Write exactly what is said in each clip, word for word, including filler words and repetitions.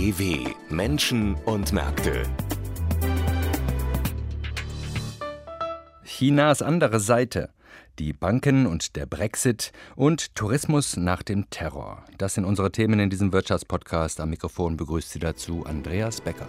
D W Menschen und Märkte. Chinas andere Seite. Die Banken und der Brexit und Tourismus nach dem Terror. Das sind unsere Themen in diesem Wirtschaftspodcast. Am Mikrofon begrüßt Sie dazu Andreas Becker.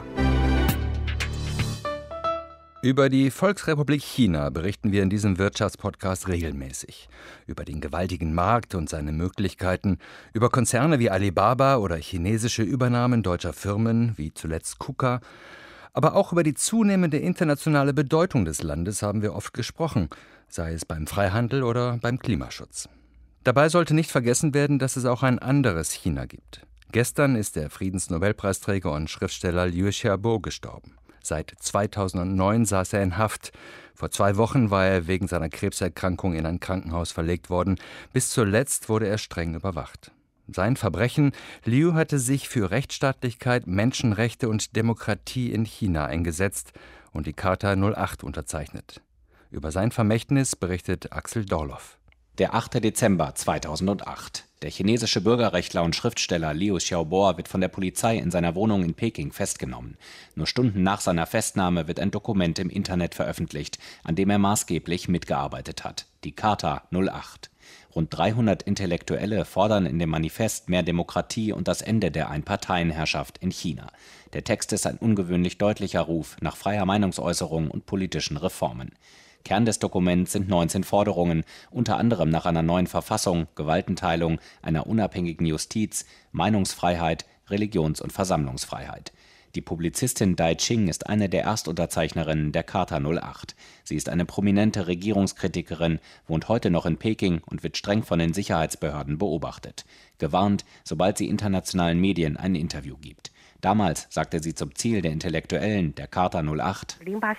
Über die Volksrepublik China berichten wir in diesem Wirtschaftspodcast regelmäßig. Über den gewaltigen Markt und seine Möglichkeiten, über Konzerne wie Alibaba oder chinesische Übernahmen deutscher Firmen wie zuletzt KUKA. Aber auch über die zunehmende internationale Bedeutung des Landes haben wir oft gesprochen, sei es beim Freihandel oder beim Klimaschutz. Dabei sollte nicht vergessen werden, dass es auch ein anderes China gibt. Gestern ist der Friedensnobelpreisträger und Schriftsteller Liu Xiaobo gestorben. Seit zweitausendneun saß er in Haft. Vor zwei Wochen war er wegen seiner Krebserkrankung in ein Krankenhaus verlegt worden. Bis zuletzt wurde er streng überwacht. Sein Verbrechen: Liu hatte sich für Rechtsstaatlichkeit, Menschenrechte und Demokratie in China eingesetzt und die Charta null acht unterzeichnet. Über sein Vermächtnis berichtet Axel Dorloff. Der achte Dezember zweitausendacht. Der chinesische Bürgerrechtler und Schriftsteller Liu Xiaobo wird von der Polizei in seiner Wohnung in Peking festgenommen. Nur Stunden nach seiner Festnahme wird ein Dokument im Internet veröffentlicht, an dem er maßgeblich mitgearbeitet hat: die Charta null acht. Rund dreihundert Intellektuelle fordern in dem Manifest mehr Demokratie und das Ende der Einparteienherrschaft in China. Der Text ist ein ungewöhnlich deutlicher Ruf nach freier Meinungsäußerung und politischen Reformen. Kern des Dokuments sind neunzehn Forderungen, unter anderem nach einer neuen Verfassung, Gewaltenteilung, einer unabhängigen Justiz, Meinungsfreiheit, Religions- und Versammlungsfreiheit. Die Publizistin Dai Qing ist eine der Erstunterzeichnerinnen der Charta null acht. Sie ist eine prominente Regierungskritikerin, wohnt heute noch in Peking und wird streng von den Sicherheitsbehörden beobachtet. Gewarnt, sobald sie internationalen Medien ein Interview gibt. Damals sagte sie zum Ziel der Intellektuellen der Charta null acht: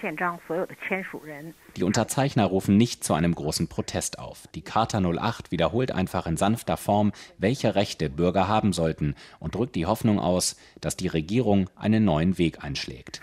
Die Unterzeichner rufen nicht zu einem großen Protest auf. Die Charta null acht wiederholt einfach in sanfter Form, welche Rechte Bürger haben sollten, und drückt die Hoffnung aus, dass die Regierung einen neuen Weg einschlägt.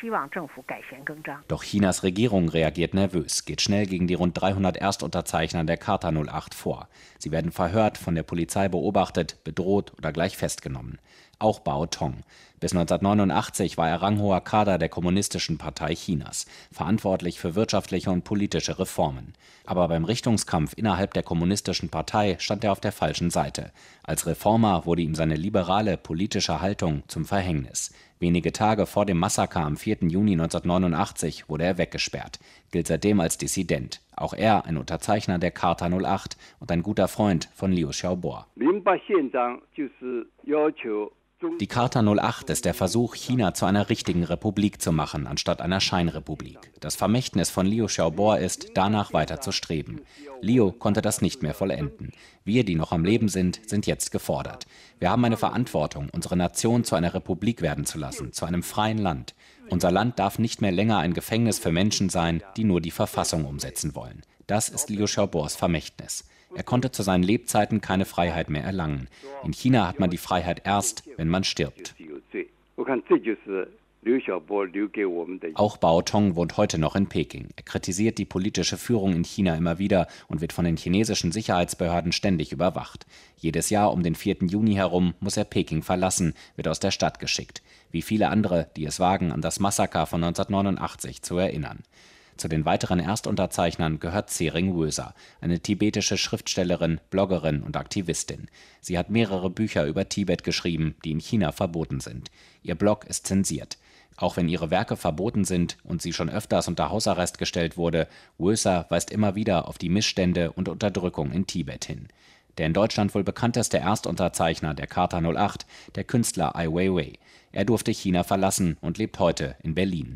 Doch Chinas Regierung reagiert nervös, geht schnell gegen die rund dreihundert Erstunterzeichner der Charta null acht vor. Sie werden verhört, von der Polizei beobachtet, bedroht oder gleich festgenommen. Auch Bao Tong. Bis neunzehnhundertneunundachtzig war er ranghoher Kader der Kommunistischen Partei Chinas, verantwortlich für wirtschaftliche und politische Reformen. Aber beim Richtungskampf innerhalb der Kommunistischen Partei stand er auf der falschen Seite. Als Reformer wurde ihm seine liberale politische Haltung zum Verhängnis. Wenige Tage vor dem Massaker am vierten Juni neunzehnhundertneunundachtzig wurde er weggesperrt, gilt seitdem als Dissident. Auch er ein Unterzeichner der Charta null acht und ein guter Freund von Liu Xiaobo. Die Charta null acht ist der Versuch, China zu einer richtigen Republik zu machen, anstatt einer Scheinrepublik. Das Vermächtnis von Liu Xiaobo ist, danach weiter zu streben. Liu konnte das nicht mehr vollenden. Wir, die noch am Leben sind, sind jetzt gefordert. Wir haben eine Verantwortung, unsere Nation zu einer Republik werden zu lassen, zu einem freien Land. Unser Land darf nicht mehr länger ein Gefängnis für Menschen sein, die nur die Verfassung umsetzen wollen. Das ist Liu Xiaobos Vermächtnis. Er konnte zu seinen Lebzeiten keine Freiheit mehr erlangen. In China hat man die Freiheit erst, wenn man stirbt. Auch Bao Tong wohnt heute noch in Peking. Er kritisiert die politische Führung in China immer wieder und wird von den chinesischen Sicherheitsbehörden ständig überwacht. Jedes Jahr um den vierten Juni herum muss er Peking verlassen, wird aus der Stadt geschickt. Wie viele andere, die es wagen, an das Massaker von neunzehnhundertneunundachtzig zu erinnern. Zu den weiteren Erstunterzeichnern gehört Tsering Wösa, eine tibetische Schriftstellerin, Bloggerin und Aktivistin. Sie hat mehrere Bücher über Tibet geschrieben, die in China verboten sind. Ihr Blog ist zensiert. Auch wenn ihre Werke verboten sind und sie schon öfters unter Hausarrest gestellt wurde, Wösa weist immer wieder auf die Missstände und Unterdrückung in Tibet hin. Der in Deutschland wohl bekannteste Erstunterzeichner der Charta null acht, der Künstler Ai Weiwei. Er durfte China verlassen und lebt heute in Berlin.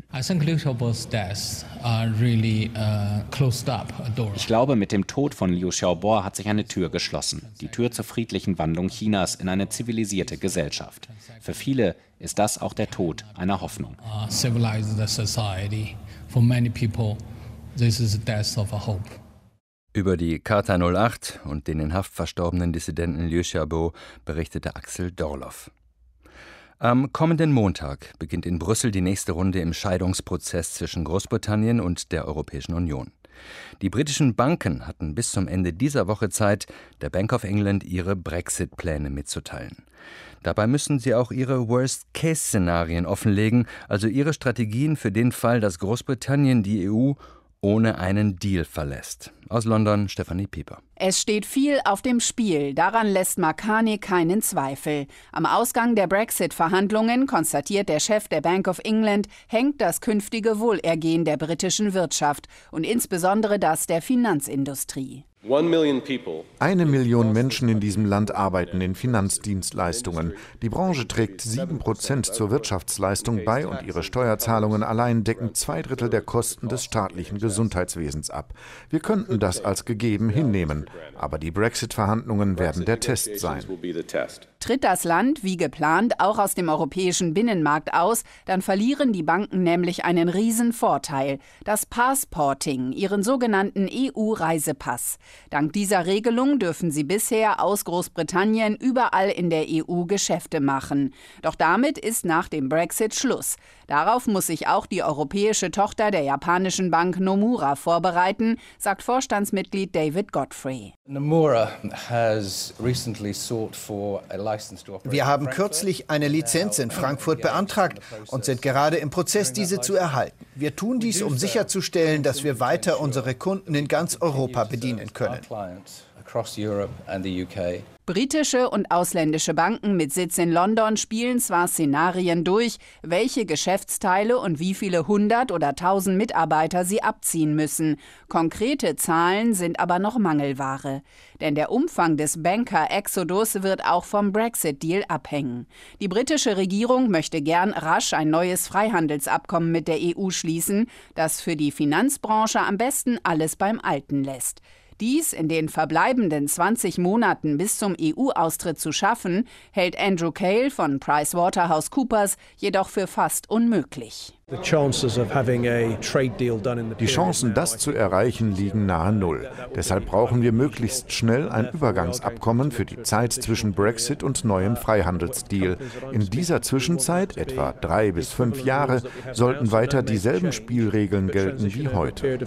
Ich glaube, mit dem Tod von Liu Xiaobo hat sich eine Tür geschlossen. Die Tür zur friedlichen Wandlung Chinas in eine zivilisierte Gesellschaft. Für viele ist das auch der Tod einer Hoffnung. Über die Charta null acht und den in Haft verstorbenen Dissidenten Liu Xiaobo berichtete Axel Dorloff. Am kommenden Montag beginnt in Brüssel die nächste Runde im Scheidungsprozess zwischen Großbritannien und der Europäischen Union. Die britischen Banken hatten bis zum Ende dieser Woche Zeit, der Bank of England ihre Brexit-Pläne mitzuteilen. Dabei müssen sie auch ihre Worst-Case-Szenarien offenlegen, also ihre Strategien für den Fall, dass Großbritannien die E U ohne einen Deal verlässt. Aus London, Stefanie Pieper. Es steht viel auf dem Spiel, daran lässt Makani keinen Zweifel. Am Ausgang der Brexit-Verhandlungen, konstatiert der Chef der Bank of England, hängt das künftige Wohlergehen der britischen Wirtschaft und insbesondere das der Finanzindustrie. Eine Million Menschen in diesem Land arbeiten in Finanzdienstleistungen. Die Branche trägt sieben Prozent zur Wirtschaftsleistung bei und ihre Steuerzahlungen allein decken zwei Drittel der Kosten des staatlichen Gesundheitswesens ab. Wir könnten das als gegeben hinnehmen, aber die Brexit-Verhandlungen werden der Test sein. Tritt das Land, wie geplant, auch aus dem europäischen Binnenmarkt aus, dann verlieren die Banken nämlich einen Riesenvorteil, das Passporting, ihren sogenannten E U-Reisepass. Dank dieser Regelung dürfen sie bisher aus Großbritannien überall in der E U Geschäfte machen. Doch damit ist nach dem Brexit Schluss. Darauf muss sich auch die europäische Tochter der japanischen Bank Nomura vorbereiten, sagt Vorstandsmitglied David Godfrey. Nomura has recently sought for a license to operate. Wir haben kürzlich eine Lizenz in Frankfurt beantragt und sind gerade im Prozess, diese zu erhalten. Wir tun dies, um sicherzustellen, dass wir weiter unsere Kunden in ganz Europa bedienen können. Britische und ausländische Banken mit Sitz in London spielen zwar Szenarien durch, welche Geschäftsteile und wie viele hundert oder tausend Mitarbeiter sie abziehen müssen. Konkrete Zahlen sind aber noch Mangelware. Denn der Umfang des Banker-Exodus wird auch vom Brexit-Deal abhängen. Die britische Regierung möchte gern rasch ein neues Freihandelsabkommen mit der E U schließen, das für die Finanzbranche am besten alles beim Alten lässt. Dies in den verbleibenden zwanzig Monaten bis zum E U-Austritt zu schaffen, hält Andrew Cale von PricewaterhouseCoopers jedoch für fast unmöglich. Die Chancen, das zu erreichen, liegen nahe Null. Deshalb brauchen wir möglichst schnell ein Übergangsabkommen für die Zeit zwischen Brexit und neuem Freihandelsdeal. In dieser Zwischenzeit, etwa drei bis fünf Jahre, sollten weiter dieselben Spielregeln gelten wie heute.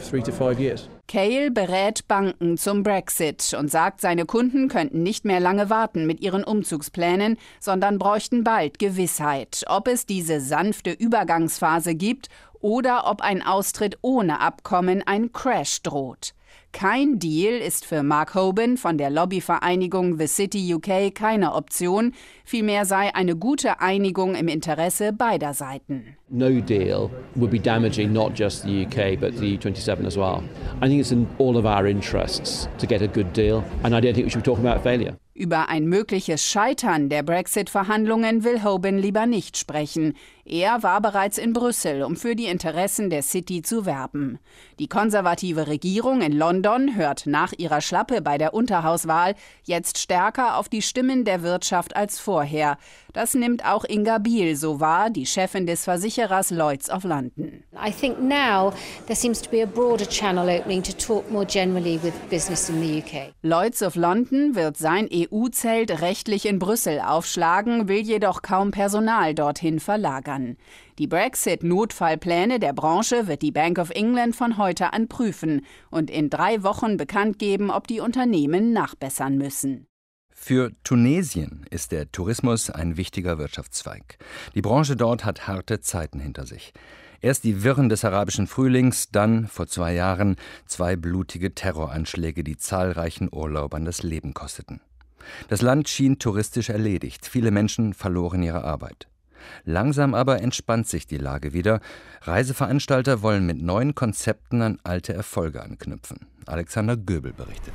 Cale berät Banken zum Brexit und sagt, seine Kunden könnten nicht mehr lange warten mit ihren Umzugsplänen, sondern bräuchten bald Gewissheit, ob es diese sanfte Übergangsphase gibt oder ob ein Austritt ohne Abkommen ein Crash droht. Kein Deal ist für Mark Hoban von der Lobbyvereinigung The City U K keine Option, vielmehr sei eine gute Einigung im Interesse beider Seiten. No deal would be damaging not just the U K but the E U twenty-seven as well. I think it's in all of our interests to get a good deal and I don't think we should be talking about failure. Über ein mögliches Scheitern der Brexit-Verhandlungen will Hoban lieber nicht sprechen. Er war bereits in Brüssel, um für die Interessen der City zu werben. Die konservative Regierung in London hört nach ihrer Schlappe bei der Unterhauswahl jetzt stärker auf die Stimmen der Wirtschaft als vorher. Das nimmt auch Inga Biel so wahr, die Chefin des Versicherers Lloyd's of London. I think now there seems to be a broader channel opening to talk more generally with business in the U K. Lloyd's of London wird sein E U-Zelt rechtlich in Brüssel aufschlagen, will jedoch kaum Personal dorthin verlagern. Die Brexit-Notfallpläne der Branche wird die Bank of England von heute an prüfen und in drei Wochen bekannt geben, ob die Unternehmen nachbessern müssen. Für Tunesien ist der Tourismus ein wichtiger Wirtschaftszweig. Die Branche dort hat harte Zeiten hinter sich. Erst die Wirren des arabischen Frühlings, dann, vor zwei Jahren, zwei blutige Terroranschläge, die zahlreichen Urlaubern das Leben kosteten. Das Land schien touristisch erledigt. Viele Menschen verloren ihre Arbeit. Langsam aber entspannt sich die Lage wieder. Reiseveranstalter wollen mit neuen Konzepten an alte Erfolge anknüpfen. Alexander Göbel berichtet.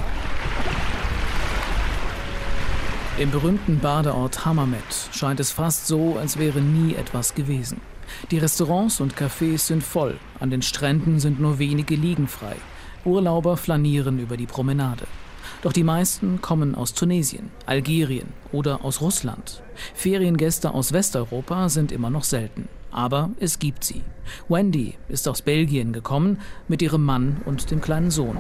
Im berühmten Badeort Hammamet scheint es fast so, als wäre nie etwas gewesen. Die Restaurants und Cafés sind voll, an den Stränden sind nur wenige Liegen frei. Urlauber flanieren über die Promenade. Doch die meisten kommen aus Tunesien, Algerien oder aus Russland. Feriengäste aus Westeuropa sind immer noch selten. Aber es gibt sie. Wendy ist aus Belgien gekommen mit ihrem Mann und dem kleinen Sohn.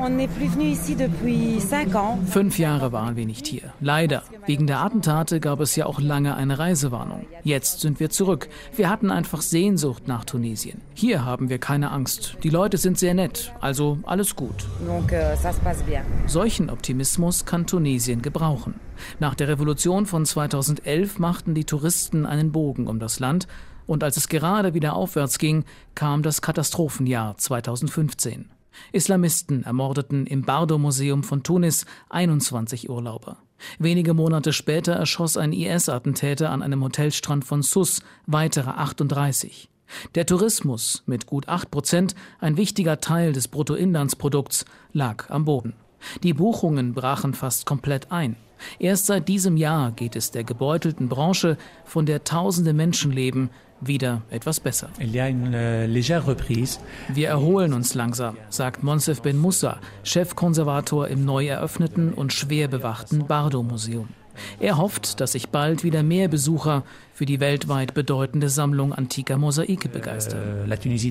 Fünf Jahre waren wir nicht hier. Leider. Wegen der Attentate gab es ja auch lange eine Reisewarnung. Jetzt sind wir zurück. Wir hatten einfach Sehnsucht nach Tunesien. Hier haben wir keine Angst. Die Leute sind sehr nett. Also alles gut. Solchen Optimismus kann Tunesien gebrauchen. Nach der Revolution von zweitausendelf machten die Touristen einen Bogen um das Land. Und als es gerade wieder aufwärts ging, kam das Katastrophenjahr zweitausendfünfzehn. Islamisten ermordeten im Bardo-Museum von Tunis einundzwanzig Urlauber. Wenige Monate später erschoss ein I S-Attentäter an einem Hotelstrand von Sousse weitere achtunddreißig. Der Tourismus, mit gut acht Prozent, ein wichtiger Teil des Bruttoinlandsprodukts, lag am Boden. Die Buchungen brachen fast komplett ein. Erst seit diesem Jahr geht es der gebeutelten Branche, von der tausende Menschen leben, wieder etwas besser. Wir erholen uns langsam, sagt Monsef Ben Moussa, Chefkonservator im neu eröffneten und schwer bewachten Bardo-Museum. Er hofft, dass sich bald wieder mehr Besucher für die weltweit bedeutende Sammlung antiker Mosaike begeistern.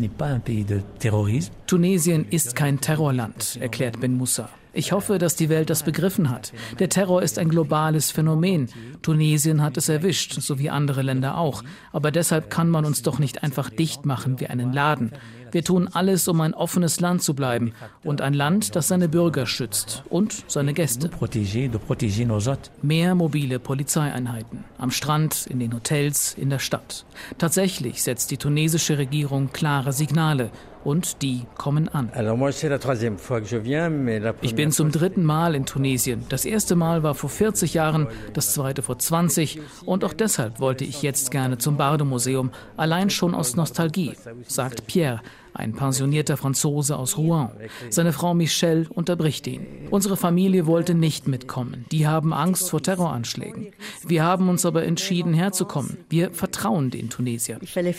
Tunesien ist kein Terrorland, erklärt Ben Moussa. Ich hoffe, dass die Welt das begriffen hat. Der Terror ist ein globales Phänomen. Tunesien hat es erwischt, so wie andere Länder auch. Aber deshalb kann man uns doch nicht einfach dicht machen wie einen Laden. Wir tun alles, um ein offenes Land zu bleiben und ein Land, das seine Bürger schützt und seine Gäste. Mehr mobile Polizeieinheiten. Am Strand, in den Hotels, in der Stadt. Tatsächlich setzt die tunesische Regierung klare Signale. Und die kommen an. Ich bin zum dritten Mal in Tunesien. Das erste Mal war vor vierzig Jahren, das zweite vor zwanzig. Und auch deshalb wollte ich jetzt gerne zum Bardo-Museum, allein schon aus Nostalgie, sagt Pierre, ein pensionierter Franzose aus Rouen. Seine Frau Michelle unterbricht ihn. Unsere Familie wollte nicht mitkommen. Die haben Angst vor Terroranschlägen. Wir haben uns aber entschieden, herzukommen. Wir vertrauen den Tunesiern.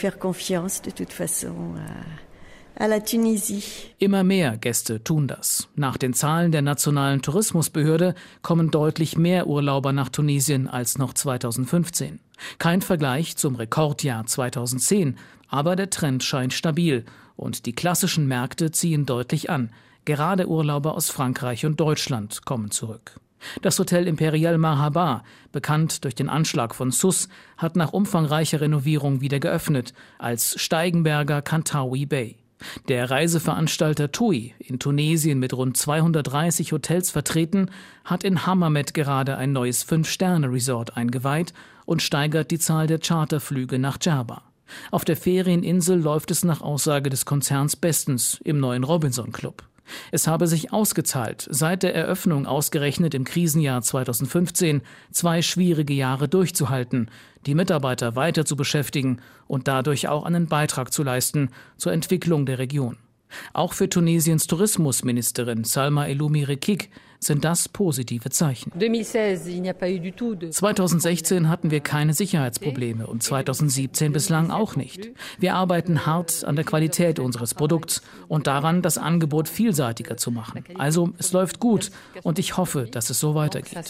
Immer mehr Gäste tun das. Nach den Zahlen der Nationalen Tourismusbehörde kommen deutlich mehr Urlauber nach Tunesien als noch zweitausendfünfzehn. Kein Vergleich zum Rekordjahr zweitausendzehn, aber der Trend scheint stabil und die klassischen Märkte ziehen deutlich an. Gerade Urlauber aus Frankreich und Deutschland kommen zurück. Das Hotel Imperial Marhaba, bekannt durch den Anschlag von Sousse, hat nach umfangreicher Renovierung wieder geöffnet, als Steigenberger Kantaoui Bay. Der Reiseveranstalter TUI, in Tunesien mit rund zweihundertdreißig Hotels vertreten, hat in Hammamet gerade ein neues Fünf-Sterne-Resort eingeweiht und steigert die Zahl der Charterflüge nach Djerba. Auf der Ferieninsel läuft es nach Aussage des Konzerns bestens im neuen Robinson Club. Es habe sich ausgezahlt, seit der Eröffnung ausgerechnet im Krisenjahr zweitausendfünfzehn zwei schwierige Jahre durchzuhalten, die Mitarbeiter weiter zu beschäftigen und dadurch auch einen Beitrag zu leisten zur Entwicklung der Region. Auch für Tunesiens Tourismusministerin Salma Eloumi Rekik sind das positive Zeichen. zweitausendsechzehn hatten wir keine Sicherheitsprobleme und zweitausendsiebzehn bislang auch nicht. Wir arbeiten hart an der Qualität unseres Produkts und daran, das Angebot vielseitiger zu machen. Also es läuft gut und ich hoffe, dass es so weitergeht.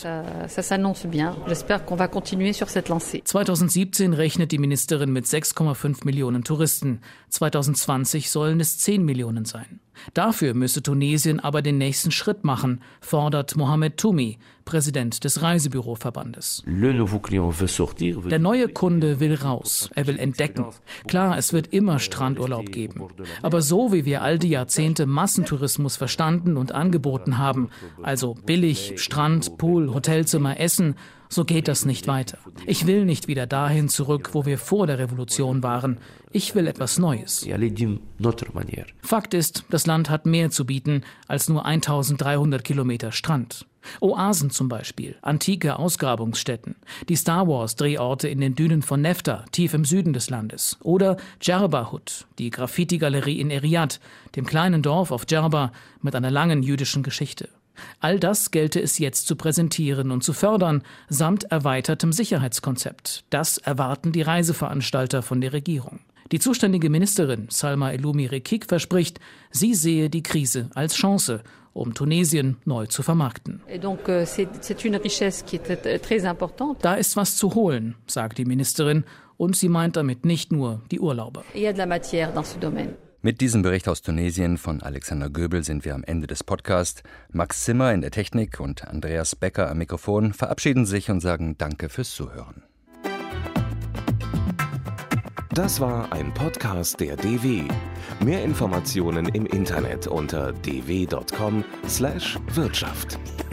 zweitausendsiebzehn rechnet die Ministerin mit sechs Komma fünf Millionen Touristen. zweitausendzwanzig sollen es zehn Millionen sein. Dafür müsse Tunesien aber den nächsten Schritt machen, fordert Mohamed Toumi, Präsident des Reisebüroverbandes. Der neue Kunde will raus, er will entdecken. Klar, es wird immer Strandurlaub geben. Aber so wie wir all die Jahrzehnte Massentourismus verstanden und angeboten haben, also billig, Strand, Pool, Hotelzimmer, Essen, so geht das nicht weiter. Ich will nicht wieder dahin zurück, wo wir vor der Revolution waren. Ich will etwas Neues. Fakt ist, das Land hat mehr zu bieten als nur eintausenddreihundert Kilometer Strand. Oasen zum Beispiel, antike Ausgrabungsstätten, die Star Wars-Drehorte in den Dünen von Nefta, tief im Süden des Landes, oder Djerba Hut, die Graffiti-Galerie in Eriat, dem kleinen Dorf auf Djerba mit einer langen jüdischen Geschichte. All das gelte es jetzt zu präsentieren und zu fördern, samt erweitertem Sicherheitskonzept. Das erwarten die Reiseveranstalter von der Regierung. Die zuständige Ministerin Salma Eloumi Rekik verspricht, sie sehe die Krise als Chance um Tunesien neu zu vermarkten. Da ist was zu holen, sagt die Ministerin, und sie meint damit nicht nur die Urlauber. Mit diesem Bericht aus Tunesien von Alexander Göbel sind wir am Ende des Podcasts. Max Zimmer in der Technik und Andreas Becker am Mikrofon verabschieden sich und sagen Danke fürs Zuhören. Das war ein Podcast der D W. Mehr Informationen im Internet unter d w punkt com slash Wirtschaft.